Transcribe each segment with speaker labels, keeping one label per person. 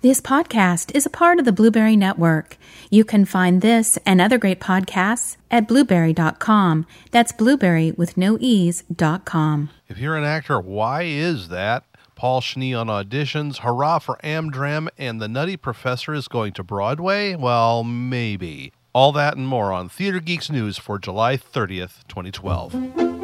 Speaker 1: This podcast is a part of the Blueberry Network. You can find this and other great podcasts at blueberry.com. That's blueberry with no e's.com.
Speaker 2: If you're an actor, why is that? Paul Schnee on auditions, hurrah for Amdram, and The Nutty Professor is going to Broadway? Well, maybe. All that and more on Theater Geeks News for July 30th, 2012.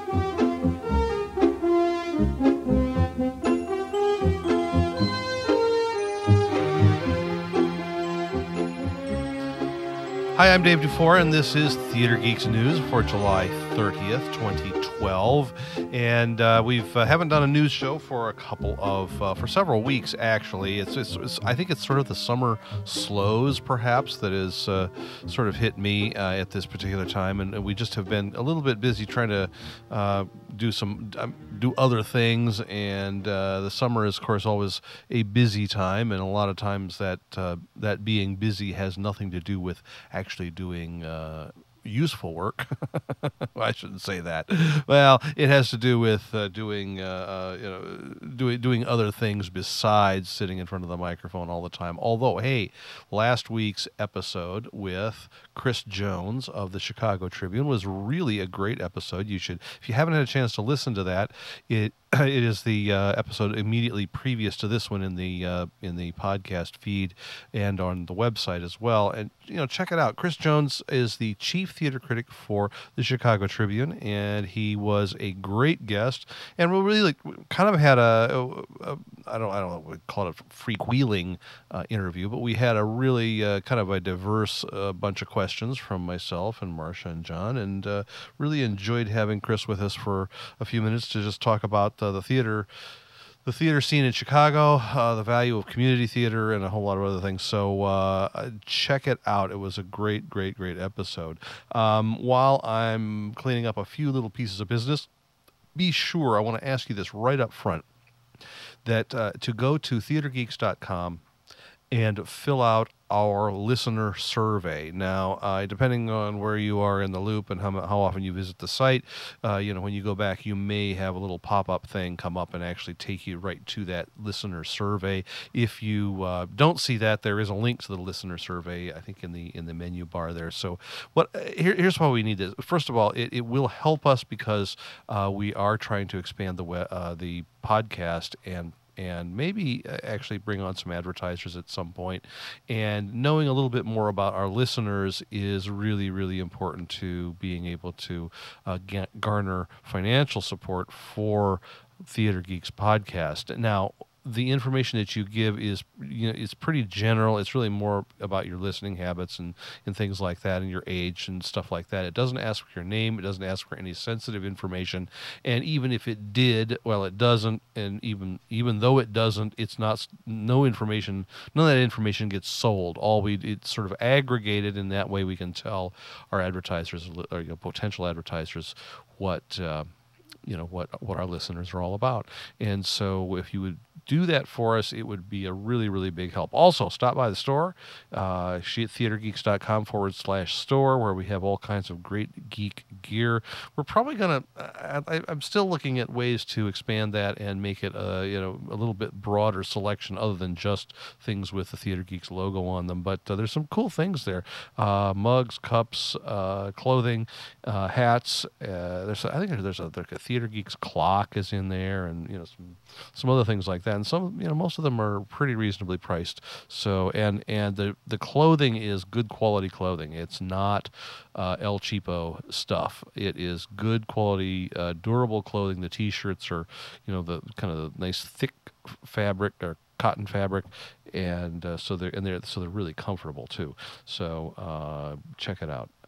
Speaker 2: Hi, I'm Dave Dufour, and this is Theater Geeks News for July 30th, 2012. And we haven't done a news show for for several weeks, actually. It's I think it's sort of the summer slows, perhaps, that is sort of hit me at this particular time. And we just have been a little bit busy trying to do other things. And the summer is, of course, always a busy time. And a lot of times that being busy has nothing to do with actually doing useful work. I shouldn't say that. Well, it has to do with doing other things besides sitting in front of the microphone all the time. Although, hey, last week's episode with Chris Jones of the Chicago Tribune was really a great episode. You should, if you haven't had a chance to listen to that, it is the episode immediately previous to this one in the podcast feed and on the website as well. And check it out. Chris Jones is the chief theater critic for the Chicago Tribune, and he was a great guest. And we really kind of had I don't know, we call it a freewheeling interview, but we had a really kind of a diverse bunch of questions from myself and Marcia and John, and really enjoyed having Chris with us for a few minutes to just talk about the theater scene in Chicago, the value of community theater, and a whole lot of other things. So check it out. It was a great episode. While I'm cleaning up a few little pieces of business, be sure, I want to ask you this right up front, that to go to theatergeeks.com and fill out our listener survey. Now, depending on where you are in the loop and how often you visit the site, when you go back, you may have a little pop-up thing come up and actually take you right to that listener survey. If you don't see that, there is a link to the listener survey, I think, in the menu bar there. So here's why we need this. First of all, it will help us because we are trying to expand the podcast and maybe actually bring on some advertisers at some point. And knowing a little bit more about our listeners is really, really important to being able to garner financial support for Theater Geeks podcast. Now, the information that you give is pretty general. It's really more about your listening habits and things like that, and your age and stuff like that. It doesn't ask for your name. It doesn't ask for any sensitive information. And even if it did, well, it doesn't. And even though it doesn't, it's not. No information. None of that information gets sold. It's sort of aggregated in that way. We can tell our advertisers or potential advertisers what our listeners are all about. And so if you would do that for us, it would be a really, really big help. Also, stop by the store, theatergeeks.com/store, where we have all kinds of great geek gear. We're probably going to, I'm still looking at ways to expand that and make it a little bit broader selection other than just things with the Theater Geeks logo on them. But there's some cool things there. Mugs, cups, clothing, hats. I think there's a Theater Geeks clock is in there, and some other things like that. And some, most of them are pretty reasonably priced. So, and the clothing is good quality clothing. It's not El Cheapo stuff. It is good quality, durable clothing. The T-shirts are, the kind of the nice thick fabric or cotton fabric, and so they're really comfortable too. So check it out.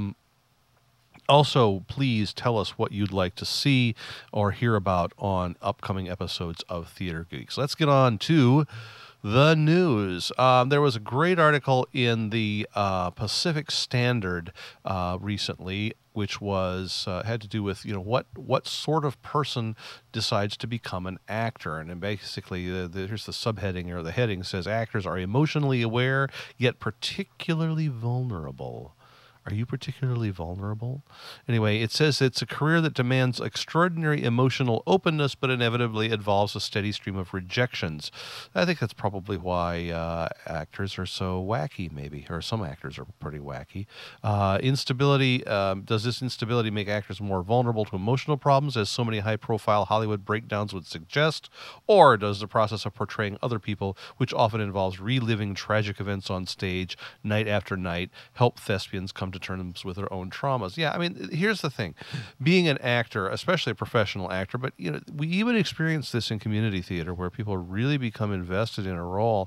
Speaker 2: Also, please tell us what you'd like to see or hear about on upcoming episodes of Theater Geeks. Let's get on to the news. There was a great article in the Pacific Standard recently, which was had to do with what sort of person decides to become an actor. And then basically, here's the subheading, or the heading says, "Actors are emotionally aware yet particularly vulnerable." Are you particularly vulnerable? Anyway, it says it's a career that demands extraordinary emotional openness, but inevitably involves a steady stream of rejections. I think that's probably why actors are so wacky, maybe, or some actors are pretty wacky. Instability, does this instability make actors more vulnerable to emotional problems, as so many high-profile Hollywood breakdowns would suggest? Or does the process of portraying other people, which often involves reliving tragic events on stage night after night, help thespians come to terms with their own traumas? Yeah, I mean, here's the thing. Being an actor, especially a professional actor, but we even experience this in community theater where people really become invested in a role.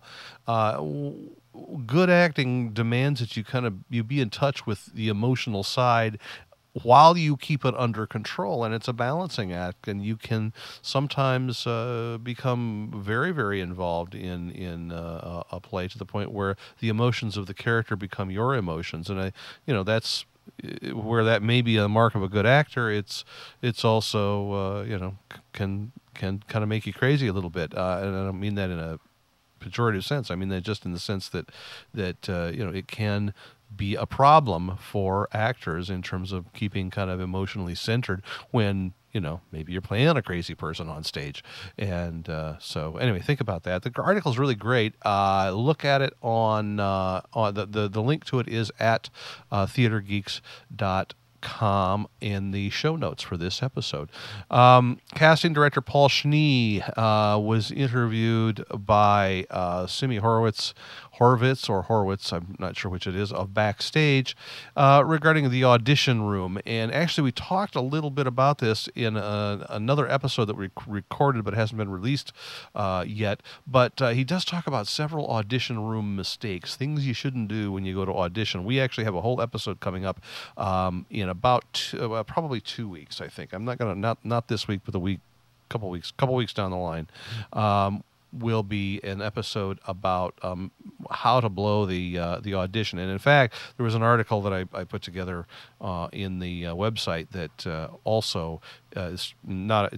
Speaker 2: Good acting demands that you be in touch with the emotional side while you keep it under control, and it's a balancing act, and you can sometimes become very, very involved in a play to the point where the emotions of the character become your emotions, and that's where that may be a mark of a good actor. It's also can kind of make you crazy a little bit, and I don't mean that in a pejorative sense. I mean that just in the sense that it can be a problem for actors in terms of keeping kind of emotionally centered when maybe you're playing a crazy person on stage. And so anyway, think about that. The article is really great. Look at it on the link to it is at theatergeeks.com in the show notes for this episode. Casting director Paul Schnee was interviewed by Simi Horwitz, I'm not sure which it is, of Backstage, regarding the audition room. And actually, we talked a little bit about this in another episode that we recorded but hasn't been released yet. But he does talk about several audition room mistakes, things you shouldn't do when you go to audition. We actually have a whole episode coming up in about probably 2 weeks, I think. I'm not going to, not this week, but couple weeks down the line. Will be an episode about how to blow the audition. And in fact, there was an article that I put together in the website that also is not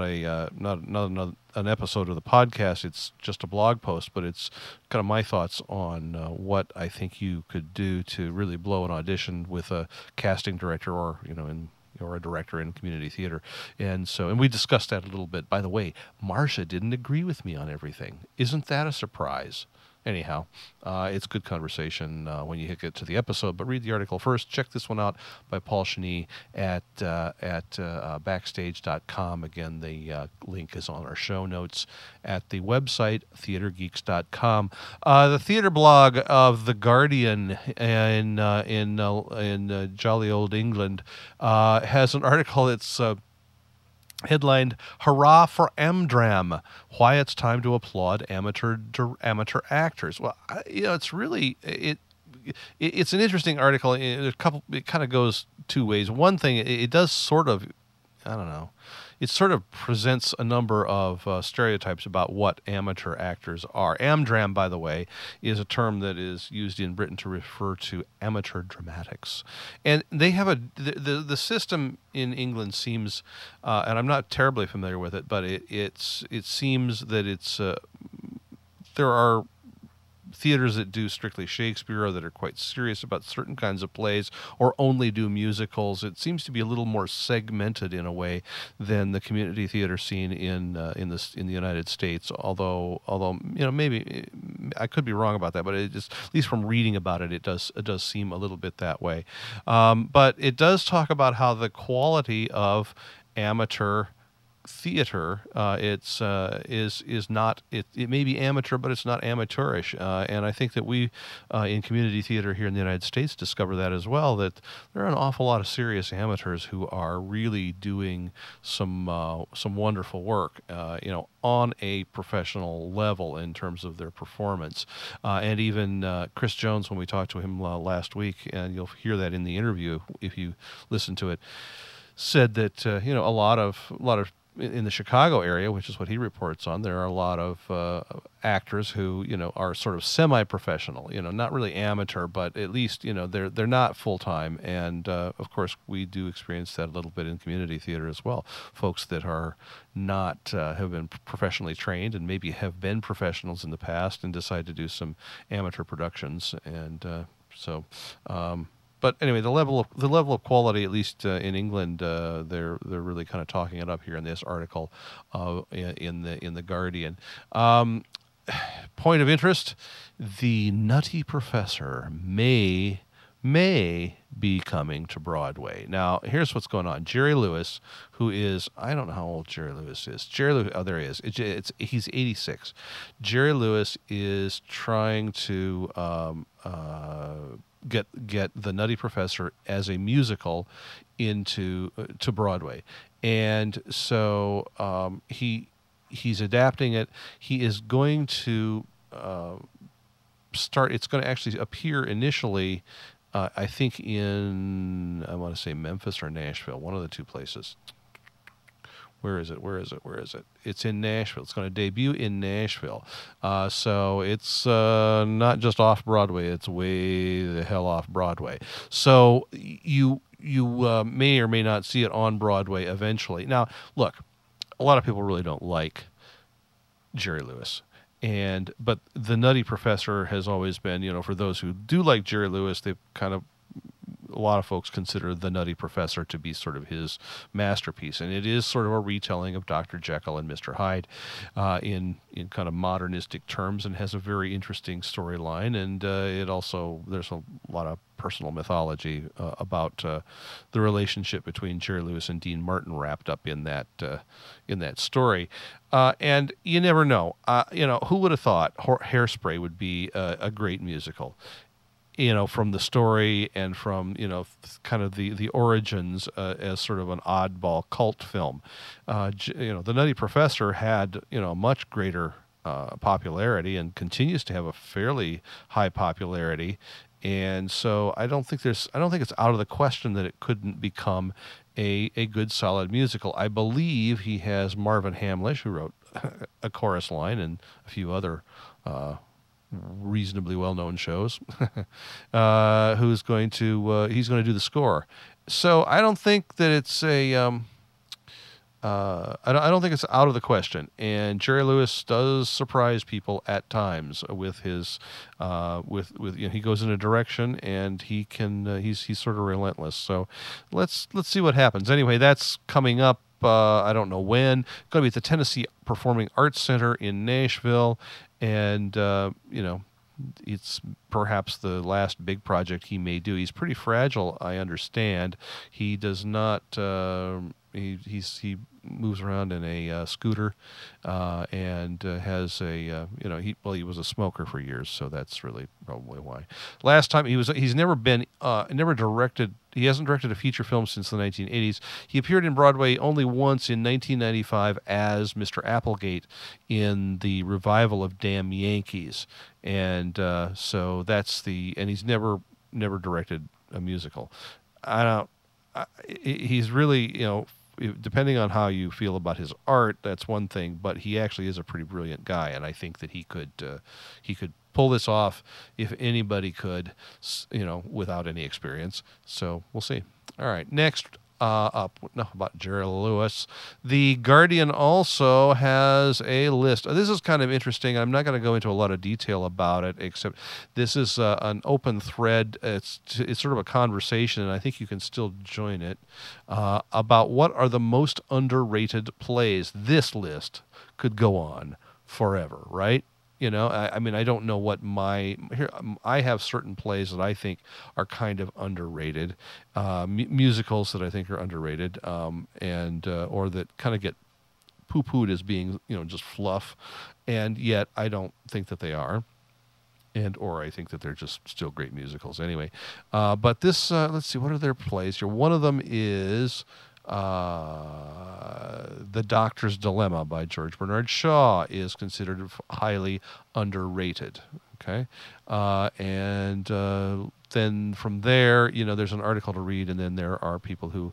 Speaker 2: an episode of the podcast. It's just a blog post, but it's kind of my thoughts on what I think you could do to really blow an audition with a casting director or a director in community theater. And we discussed that a little bit. By the way, Marcia didn't agree with me on everything. Isn't that a surprise? Anyhow, it's good conversation when you get to the episode, but read the article first. Check this one out by Paul Schnee at backstage.com. Again, the link is on our show notes at the website, theatergeeks.com. The theater blog of The Guardian in jolly old England has an article that's headlined "Hurrah for Amdram: Why It's Time to Applaud Amateur Actors." Well, it's really it's an interesting article. It kind of goes two ways. One thing, it does sort of, I don't know, it sort of presents a number of stereotypes about what amateur actors are. Amdram, by the way, is a term that is used in Britain to refer to amateur dramatics. And they have the system in England seems, and I'm not terribly familiar with it, but it seems that it's there are theaters that do strictly Shakespeare or that are quite serious about certain kinds of plays or only do musicals. It seems to be a little more segmented in a way than the community theater scene in the United States. Although maybe I could be wrong about that, but it just, at least from reading about it, it does seem a little bit that way. But it does talk about how the quality of amateur theater is not, it may be amateur, but it's not amateurish, and I think that we in community theater here in the United States discover that as well, that there are an awful lot of serious amateurs who are really doing some wonderful work on a professional level in terms of their performance, and even Chris Jones, when we talked to him last week, and you'll hear that in the interview if you listen to it, said that a lot of in the Chicago area, which is what he reports on, there are a lot of actors who are sort of semi-professional, not really amateur, but at least they're not full-time. And of course, we do experience that a little bit in community theater as well. Folks that are not have been professionally trained and maybe have been professionals in the past and decide to do some amateur productions, and but anyway, the level of quality, at least in England, they're really kind of talking it up here in this article, in the Guardian. Point of interest: the Nutty Professor may be coming to Broadway. Now, here's what's going on. Jerry Lewis, who is, I don't know how old Jerry Lewis is. Jerry Lewis, oh, there he is. He's 86. Jerry Lewis is trying to get the Nutty Professor as a musical into to Broadway, and so he's adapting it. He is going to start. It's going to actually appear initially, I think I want to say Memphis or Nashville, one of the two places. Where is it? It's in Nashville. It's going to debut in Nashville. So it's not just off Broadway. It's way the hell off Broadway. So you may or may not see it on Broadway eventually. Now, look, a lot of people really don't like Jerry Lewis. But the Nutty Professor has always been, for those who do like Jerry Lewis, a lot of folks consider the Nutty Professor to be sort of his masterpiece, and it is sort of a retelling of Dr. Jekyll and Mr. Hyde in kind of modernistic terms, and has a very interesting storyline. And there's a lot of personal mythology about the relationship between Jerry Lewis and Dean Martin wrapped up in that story. And you never know. Who would have thought Hairspray would be a great musical? From the story and from, kind of the origins as sort of an oddball cult film. The Nutty Professor had, much greater popularity and continues to have a fairly high popularity. And so I don't think it's out of the question that it couldn't become a good solid musical. I believe he has Marvin Hamlish, who wrote a chorus line and a few other reasonably well-known shows, he's going to do the score. So I don't think that it's I don't think it's out of the question. And Jerry Lewis does surprise people at times with his he goes in a direction, and he's sort of relentless. So let's see what happens. Anyway, that's coming up. I don't know when. It's going to be at the Tennessee Performing Arts Center in Nashville. And, it's perhaps the last big project he may do. He's pretty fragile, I understand. He does not, he moves around in a scooter and has he was a smoker for years, so that's really probably why. Last time he's never directed. He hasn't directed a feature film since the 1980s. He appeared in Broadway only once in 1995 as Mr. Applegate in the revival of Damn Yankees, and so and he's never directed a musical. He's really, depending on how you feel about his art, that's one thing, but he actually is a pretty brilliant guy, and I think that he could pull this off if anybody could, without any experience. So we'll see. All right, next up, about Jerry Lewis. The Guardian also has a list. This is kind of interesting. I'm not going to go into a lot of detail about it, except this is an open thread. It's sort of a conversation, and I think you can still join it, about what are the most underrated plays. This list could go on forever, right? I mean, I don't know what I have certain plays that I think are kind of underrated, musicals that I think are underrated, and or that kind of get poo-pooed as being, just fluff, and yet I don't think that they are, or I think that they're just still great musicals anyway. But this, let's see, what are their plays here? One of them is The Doctor's Dilemma by George Bernard Shaw is considered highly underrated. Okay, and then from there, there's an article to read, and then there are people who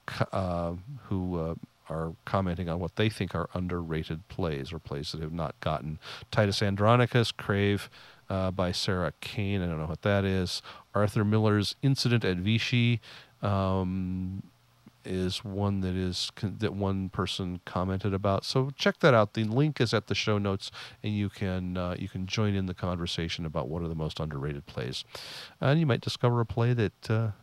Speaker 2: are commenting on what they think are underrated plays, or plays that have not gotten. Titus Andronicus, Crave, by Sarah Kane. I don't know what that is. Arthur Miller's Incident at Vichy. is one that one person commented about. So check that out. The link is at the show notes, and you can join in the conversation about what are the most underrated plays, and you might discover a play that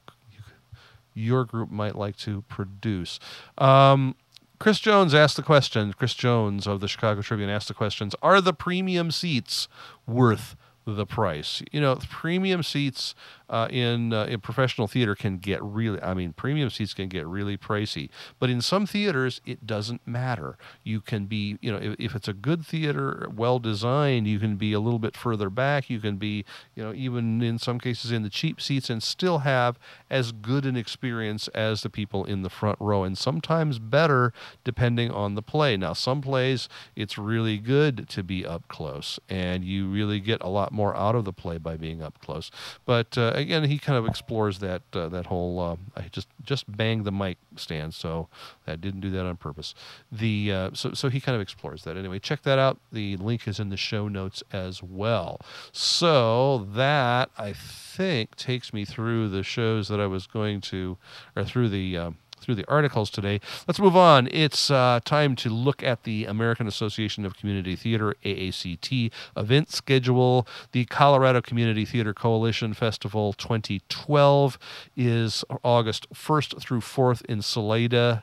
Speaker 2: your group might like to produce. Chris Jones asked the question. Chris Jones of the Chicago Tribune asked the questions: are the premium seats worth the price? Premium seats in professional theater can get premium seats can get really pricey. But in some theaters, it doesn't matter. You can be, if it's a good theater, well designed, you can be a little bit further back. You can be, even in some cases in the cheap seats and still have as good an experience as the people in the front row, and sometimes better depending on the play. Now, some plays, it's really good to be up close, and you really get a lot more out of the play by being up close. But again, he kind of explores that whole. I just banged the mic stand, so I didn't do that on purpose. So he kind of explores that. Anyway, check that out. The link is in the show notes as well. So that, I think, takes me through the shows that I was going to, or through the articles today. Let's move on. It's time to look at the American Association of Community Theater, AACT, event schedule. The Colorado Community Theater Coalition Festival 2012 is August 1st through 4th in Salida.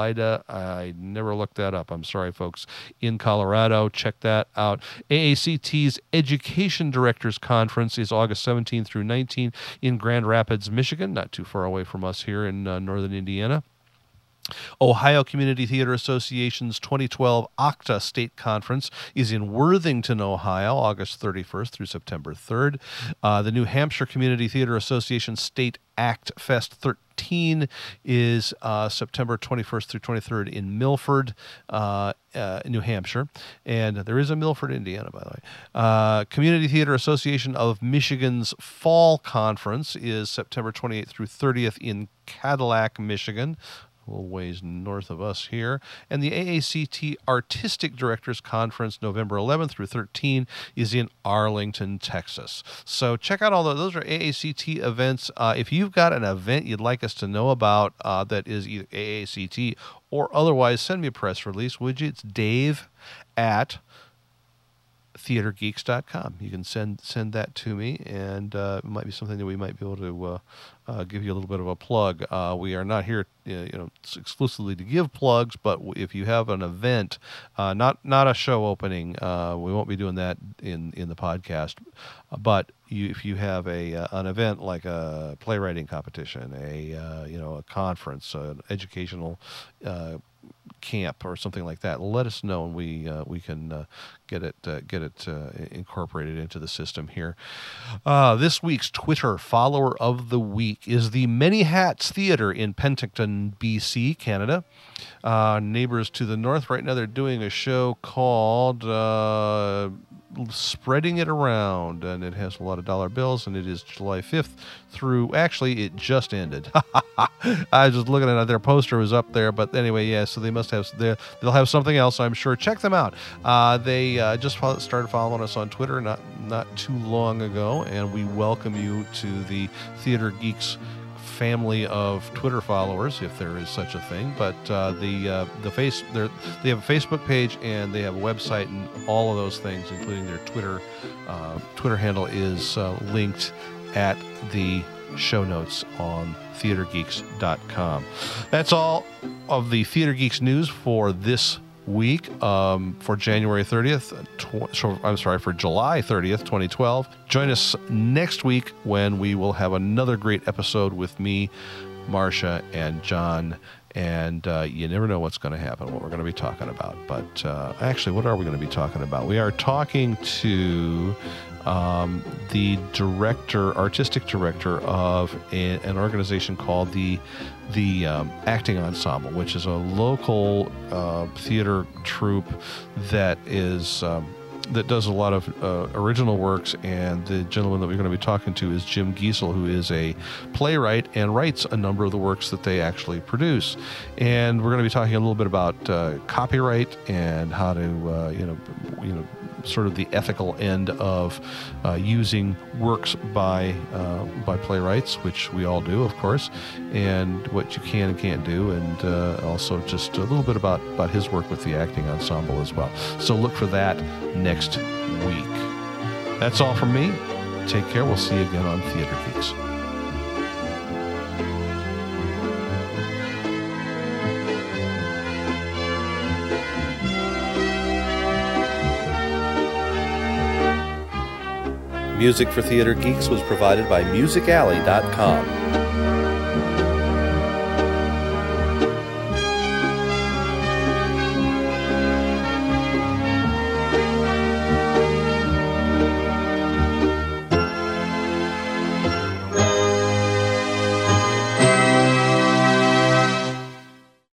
Speaker 2: I never looked that up. I'm sorry, folks. In Colorado, check that out. AACT's Education Directors Conference is August 17th through 19th in Grand Rapids, Michigan, not too far away from us here in northern Indiana. Ohio Community Theater Association's 2012 OCTA State Conference is in Worthington, Ohio, August 31st through September 3rd. The New Hampshire Community Theater Association State Act Fest 13 is September 21st through 23rd in Milford, New Hampshire. And there is a Milford, Indiana, by the way. Community Theater Association of Michigan's Fall Conference is September 28th through 30th in Cadillac, Michigan, a little ways north of us here. And the AACT Artistic Directors Conference, November 11th through 13, is in Arlington, Texas. So check out all those are AACT events. If you've got an event you'd like us to know about that is either AACT or otherwise, send me a press release, would you? It's Dave at theatergeeks.com. You can send that to me, and it might be something that we might be able to give you a little bit of a plug. We are not here, exclusively to give plugs, but if you have an event, not a show opening, we won't be doing that in the podcast. But if you have an event like a playwriting competition, a conference, an educational camp or something like that, let us know, and we can get it incorporated into the system here. This week's Twitter follower of the week is the Many Hats Theater in Penticton, BC, Canada. Neighbors to the north. Right now they're doing a show called Spreading It Around, and it has a lot of dollar bills, and it is July 5th through, actually it just ended. I was just looking at it, their poster was up there, but anyway, yeah, so they must have, they'll have something else, I'm sure. Check them out. They just started following us on Twitter not too long ago, and we welcome you to the Theater Geeks family of Twitter followers, if there is such a thing. But they have a Facebook page, and they have a website, and all of those things, including their Twitter handle, is linked at the show notes on theatergeeks.com. That's all of the Theater Geeks news for this week, for January 30th, for July 30th, 2012. Join us next week when we will have another great episode with me, Marcia, and John. And you never know what's going to happen, what we're going to be talking about. But actually, what are we going to be talking about? We are talking to the artistic director of an organization called the Acting Ensemble, which is a local theater troupe that does a lot of original works. And the gentleman that we're going to be talking to is Jim Giesel, who is a playwright and writes a number of the works that they actually produce. And we're going to be talking a little bit about copyright and how to sort of the ethical end of using works by playwrights, which we all do, of course, and what you can and can't do, and also just a little bit about his work with the acting ensemble as well. So look for that next week. That's all from me. Take care. We'll see you again on Theater Geeks.
Speaker 3: Music for Theater Geeks was provided by MusicAlley.com.